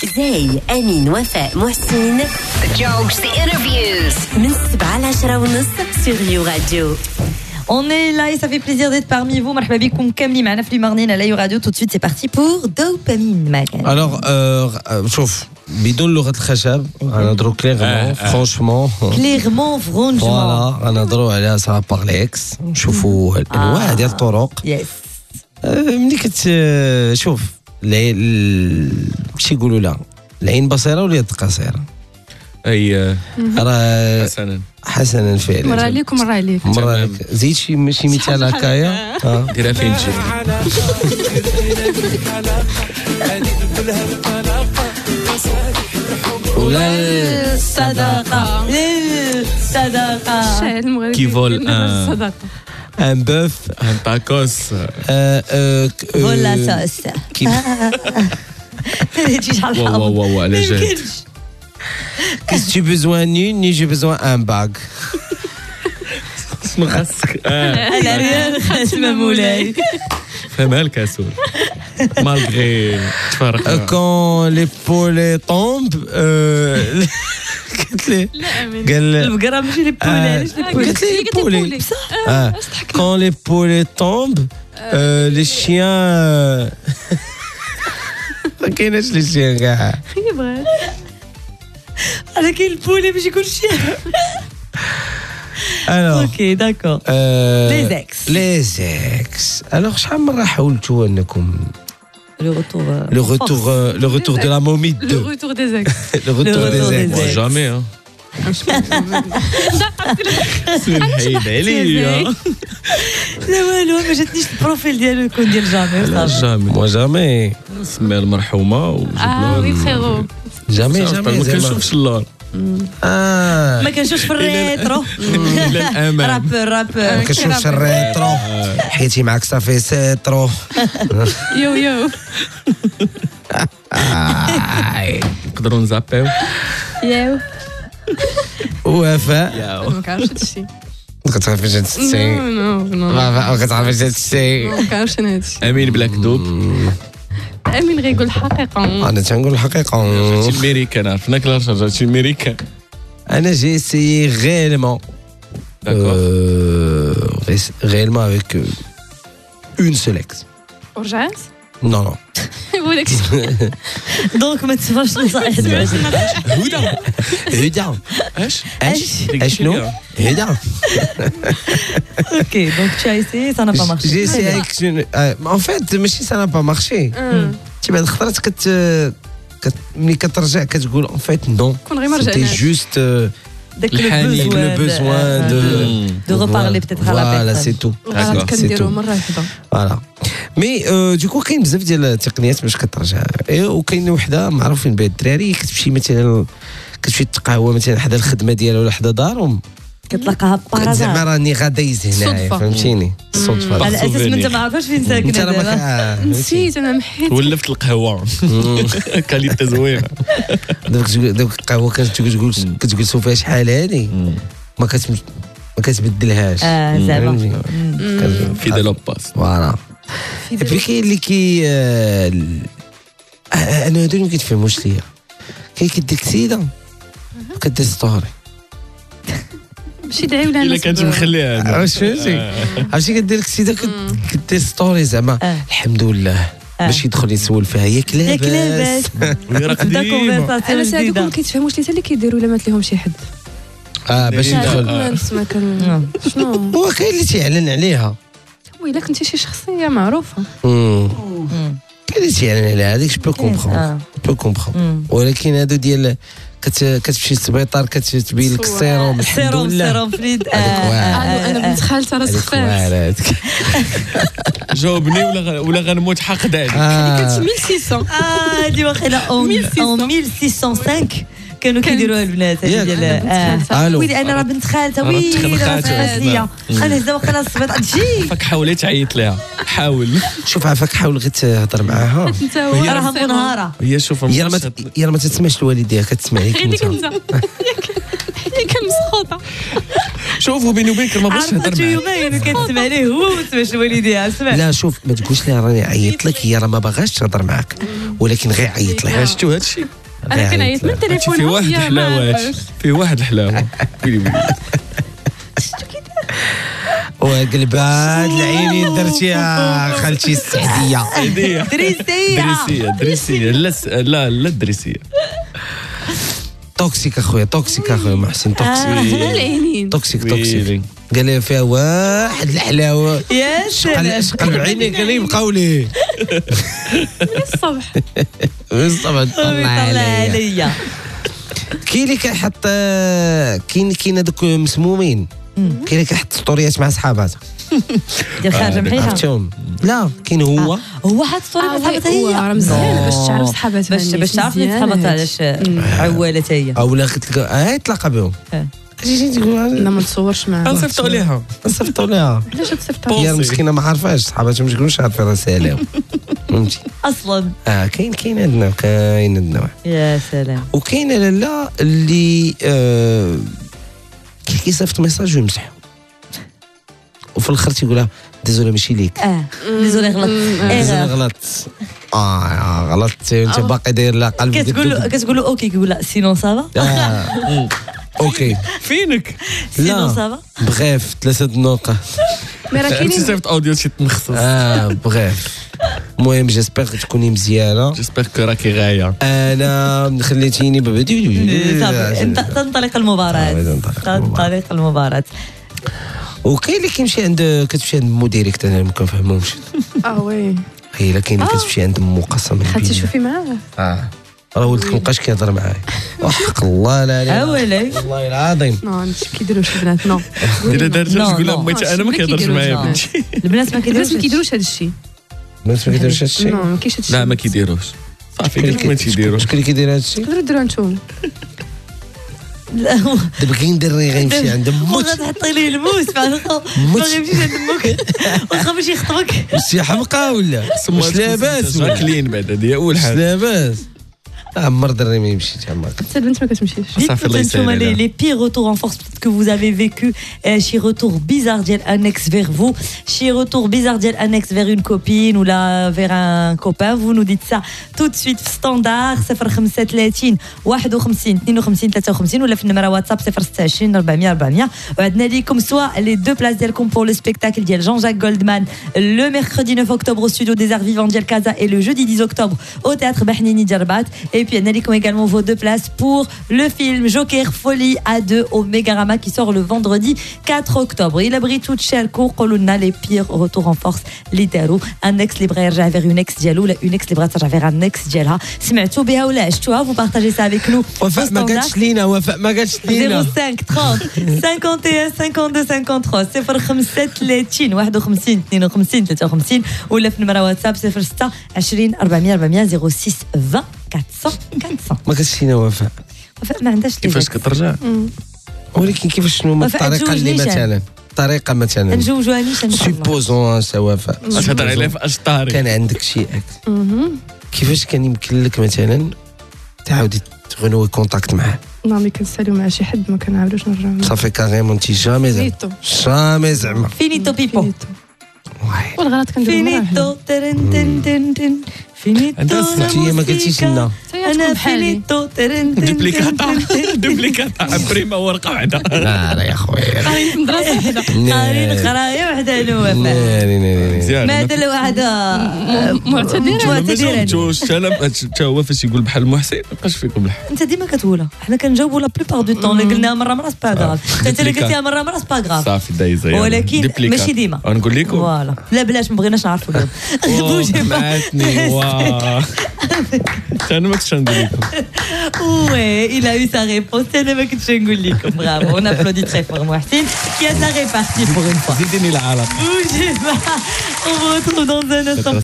زي أمين وفاء محسن. The jokes, the interviews. من 7 ل 10:30 sur You Radio. On est là et ça fait plaisir d'être parmi vous. مرحبا بكم كاملين معنا في المغنين على يو راديو. Tout de suite c'est parti pour Dopamine Mag. Alors شوف بدون لغة الخشب غنهضروا كليرمون فرانشمون Clairement, franchement. فوالا غنهضروا على سا بارليكس نشوفوا الانواع ديال الطرق. Yes. ملي شوف شي يقولوا لا العين بصيرة واليد قصيرة. اي راه حسنا فعلا مرة عليك ومرة عليك. مرة عليك. زيد شي مثال هكايا ديرها فين تجي ولا صداقة الشاعر المغربي كي فول الصداقة. ان بوف ان تاكوس ولا ساس. واو على جهد Qu'est-ce que tu as besoin ni j'ai besoin un bag. اسمع خاصك على ريال خاتمة مولاي. فهمها الكاسور مالغري تفرق Quand les poulets tombent قلت لي قال البقرة ماشي لي بولي. علاش لي بولي؟ قلت لي بولي Quand les poulets tombent les chiens ما كايناش لي شيان كاع. يبغى هذا كاين البولي باش يكون شي. Alors اوكي داكور. Les ex. Alors شحال من مرة حاولتوا انكم Le retour. le retour de la momie 2. le retour des ex. Le retour des ex. Moi jamais hein سنحيد عليا لا والو ما جاتنيش البروفيل ديالو يكون ديال جامي. جامي Moi jamais. سميها المرحومة وجبنا اه وي فريرو. Jamais ما كنشوفش اللون ما كنشوفش في الريترو. للأمان رابر ما كنشوفش الريترو حيتي معاك صافي سيترو. يو نقدروا نزابيو ياو وفاء ما كنعرفش هادشي. ما كتعرفيش هاد الشيء. نو ما كتعرفيش هاد الشيء. ما كنعرفش انا هادشي. امين بلاك دوب امين غيقول الحقيقة. انا تنقول الحقيقه. شي الميريكان عرفنا كلا رجعت شي الميريكان انا جي essayé réellement réellement avec une seule ex. ورجعت Non non. يقول لك دونك ما تسمعش نصائح ديالك. هدا اش شنو هدا. اوكي دونك tu as essayé ça n'a pas marché. J'ai essayé avec une en fait ماشي ça n'a pas marché. تي بعد الخطرات ملي كترجع كتقول en fait non. كون غير ما C'était رجعناش. juste الحنين le besoin de reparler peut-être à la voilà personne. c'est tout. وغلط كنديرو مرة واحدة. فوالا مي دوكو كاين بزاف ديال التقنيات باش كترجع. وكاين وحده معروفين بها الدراري كتمشي مثلا كتمشي تقهوى مثلا حدا الخدمه ديالها ولا حدا دارهم كتلقاها بارازار. زعما راني غادا يز هنايا صدفة. فهمتيني الصدفه. على اساس ما انت ما عارفاش فين ساكنه انت راه دابا. ما نسيت انا محيت. ولفت القهوة كاليتي زوينة دوك القهوه كتجلسوا فيها شحال هادي ما كتبدلهاش. زعما فيدال اوباس فوالا بلي كاين اللي انا هادو ما كيتفهموش ليا. كاين كدير كسيده وكدير ستوري. ماشي دعي ولا الا كانت مخليها واش فهمتي عرفتي كدير كسيده كدير ستوري زعما الحمد لله باش يدخل يسول فيها ياك لاباس وهي راه قديمة انا ساعدكم ما كيتفهموش لي حتى اللي كيديروا الا مات لهم شي حد. باش يدخل. نسمع كان شنو هو كاين اللي تيعلن عليها. ويلا كنتي شي شخصية معروفة. كاين اللي تيعلن عليها هذيك جو بو كومبخون ولكن هادو ديال كتمشي للسبيطار كتبين لك السيروم الحمد لله. السيروم فريد. انا بنت خالتي راه سخفات. جاوبني ولا غنموت حقد عليك. كانت 1600. هادي واخيلا اون 1605 كانوا كيديروها البنات هذه ديال ويلي انا راه بنت خالتها ويلي راه فاسيه خلي هزا واخا الصبيط تجي فك حاولي تعيط لها حاول شوف عافاك حاول غير تهضر معاها. انت هو راه منهاره هي شوف يا ما تسمعش الوالديه كتسمع لك هذيك انت. انت هذيك مسخوطه. شوف بيني وبينك ما بغيتش نهضر عرفتو معاك. يومين كتسمع ليه هو ما تسمعش الوالديها. اسمع لا شوف ما تقولش لها راني عيطت لك هي راه ما باغاش تهضر معاك ولكن غير عيط لها. شفتوا هذا الشيء؟ انا كنعيط من التليفون. في واحد الحلاوات، في واحد الحلاوه وقلبات العينين درتيها خالتي السعديه. دريسيه لا الدريسيه. توكسيك اخويا محسن توكسيك قال لي فيها واحد الحلاوه يا سلام قلب عينيك انا يبقاو ليه الصبح طلع عليا. كاين اللي كيحط كاين هذوك مسمومين، كاين اللي كيحط ستوريات مع صحاباتها ديال خارج محيحه عرفتهم. لا كاين هو حط ستوري مع صحاباتها هي راه مزيان باش تعرف صحاباتها باش تعرف صحاباتها علاش عوالات هي او لا يتلاقى بهم. لا ما تصورش معاها. نصيفطوا ليها علاش تصيفطها؟ هي المسكينه ما عارفاش صحاباتها، ما يكونوش عارفين رسائلهم فهمتي اصلا. كاين عندنا يا سلام. وكاين لاله اللي كيصيفط ميساج ويمسحو وفي الاخر تيقولها ديزولي ماشي ليك. ديزولي غلط غلطت انت باقي داير لا قلب. كتقول له اوكي، كيقول لا سينون سافا. اوكي فينك سينون سافا. بغيف 3 نقط. انت صيفط اوديو شي تنخصص. بغيف. المهم جيسبر تكوني مزيانه، جيسبر كو راكي غايه. انا خليتيني انت تنطلق المباراة. وكاين اللي كيمشي عند كتمشي عند مو ديريكت، انا ما كنفهمهمش. وي هي لا كاين اللي كتمشي عند مو قسما بالله. خاطي شوفي معاه. راه ولدك مابقاش كيهضر معايا وحق الله لا والله العظيم. ماشي كيديروش البنات. نو الا دارت تقول لها امتي انا ما كيهضرش معايا بنتي. البنات ما كيديروش هذا الشيء. البنات ما كيديروش هذا الشيء. ما كاينش هذا الشيء. لا ما كيديروش صافي قلت لك ما تيديروش. شكون اللي كيدير هذا الشيء؟ تقدروا ديروها نتوما. دابا كاين دري غيمشي عند موت غتحطي ليه الموس ما غيمشيش عند موك واخا باش يخطبك. شي حمقى ولا واش لاباس كلين بعد هذه اول حاجه. لاباس عمر دري ما يمشي تما. حتى البنت ما كتمشيش. صافي الله يسهل. Les pires retours en force que vous avez vécu شي retour bizarre ديال un ex vers vous, شي retour bizarre ديال un ex vers une copine ou là vers un copain. Vous nous dites ça tout de suite في ستاندار 035 51 52 53 ولا في النمره واتساب 026 400 400. وعندنا ليكم سوا لي دو بلاص ديالكم pour le spectacle ديال Jean-Jacques Goldman le mercredi 9 octobre au studio des Arts Vivants ديال Casa et le jeudi 10 octobre au théâtre Bahnini ديال رباط. Et puis, on a également vos 2 places pour le film Joker Folie à 2 au Mégarama qui sort le vendredi 4 octobre. Il abrite tout chez Alcourt, Colonna, les pires retours en force, littéralement. Un ex libre يرجع vers une ex ديالو, une ex libre ترجع vers un ex ديالها. سمعتوا بها ولا عشتوها؟ Vous partagez ça avec nous. وفاء ما قالتش لينا 05 30 51 52 53 035 51 52 53 ولا في نمرة واتساب 06 20 400 400 06 20 400. ما كتشينا وفاء ما عندهاش كيفاش كترجع. ولكن كيفاش شنو هما الطريقه اللي مثلا نجوجوها نيش سوبوزون وفاء تهضر عليها في اشطاري كان عندك شي اكس كيفاش كان يمكن لك مثلا تعاودي تغنوي كونتاكت معاه؟ ملي كنساليو مع شي حد ما كنعاودوش نرجعو صافي كاريمون انت جامي زعما فينيتو بيبو والغلط كنديرو فينيتو ترن تن تن تن فينيتو. انت ما قلتيش لنا انا فينيتو ترن تن دوبليكاتا بريمه ورقه واحده. لا يا خويا قارين قرايه وحده نوفا ماذا لو واحده معتذرين حتى هو فاش يقول بحال المحسن ما بقاش فيكم الحق. انت ديما كتقولها حنا كنجاوبوا لا بلوبار دو طون. اللي قلناها مره سبا غراف انت اللي قلتيها مره سبا غراف صافي دايزه ولكن ماشي ديما نقول لكم فوالا لا بلاش ما بغيناش نعرفوا معاتني انا ما كنتش نقول لكم. Ouais, il a eu sa réponse. انا ما كنتش نقول لكم. Bravo, on applaudit très fort Mohsin qui a de la répartie pour une fois. زيدني العالم. On vous retrouve dans un instant.